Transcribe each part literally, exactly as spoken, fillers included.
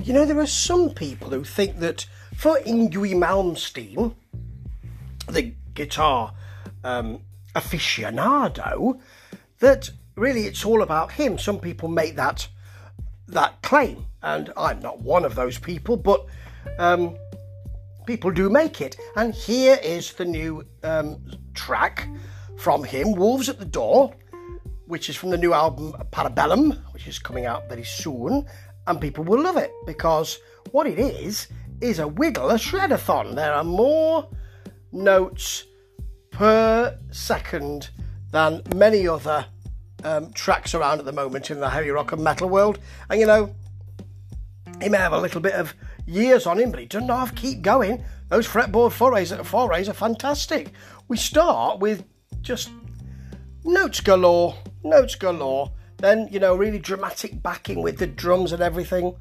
You know, there are some people who think that for Yngwie Malmsteen, the guitar um, aficionado, that really it's all about him. Some people make that that claim, and I'm not one of those people, but um, people do make it. And here is the new um, track from him, Wolves at the Door, which is from the new album Parabellum, which is coming out very soon, and people will love it, because what it is, is a wiggle, a shred-a-thon. There are more notes per second than many other um, tracks around at the moment in the heavy rock and metal world. And, you know, he may have a little bit of years on him, but he doesn't have to keep going. Those fretboard forays, forays are fantastic. We start with just notes galore, notes galore. Then, you know, really dramatic backing with the drums and everything.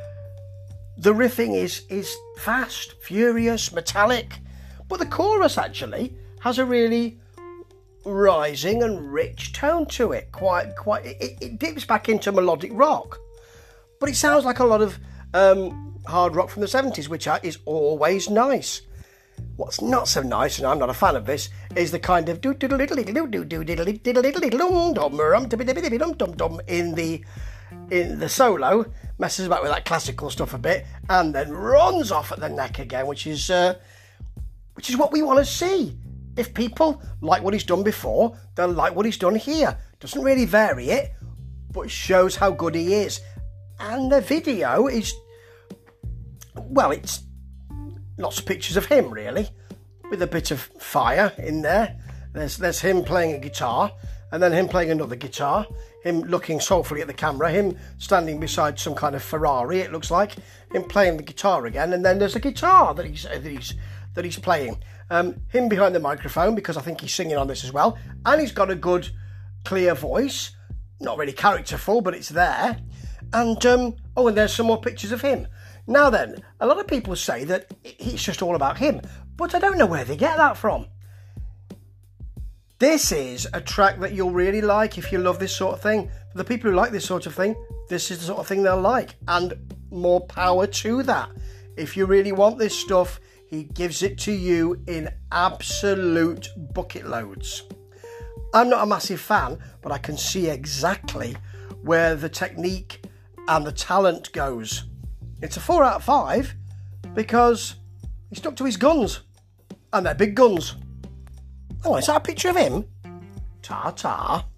The riffing is is fast, furious, metallic. But the chorus actually has a really rising and rich tone to it. Quite, quite. It, it dips back into melodic rock. But it sounds like a lot of um, hard rock from the seventies, which is always nice. What's not so nice, and I'm not a fan of this, is the kind of do diddle diddle diddle do do diddle diddle diddle diddle dum dum dum dum dum in the in the solo, messes about with that classical stuff a bit, and then runs off at the neck again, which is uh, which is what we want to see. If people like what he's done before, they'll like what he's done here. Doesn't really vary it, but shows how good he is. And the video is, well, it's lots of pictures of him, really, with a bit of fire in there. There's there's him playing a guitar, and then him playing another guitar, him looking soulfully at the camera, him standing beside some kind of Ferrari, it looks like, him playing the guitar again, and then there's a guitar that he's that he's that he's playing. Um, him behind the microphone, because I think he's singing on this as well, and he's got a good, clear voice, not really characterful, but it's there. And um, oh, and there's some more pictures of him. Now then, a lot of people say that it's just all about him, but I don't know where they get that from. This is a track that you'll really like if you love this sort of thing. For the people who like this sort of thing, this is the sort of thing they'll like, and more power to that. If you really want this stuff, he gives it to you in absolute bucket loads. I'm not a massive fan, but I can see exactly where the technique and the talent goes. It's a four out of five because he stuck to his guns, and they're big guns. Oh, is that a picture of him? Ta-ta.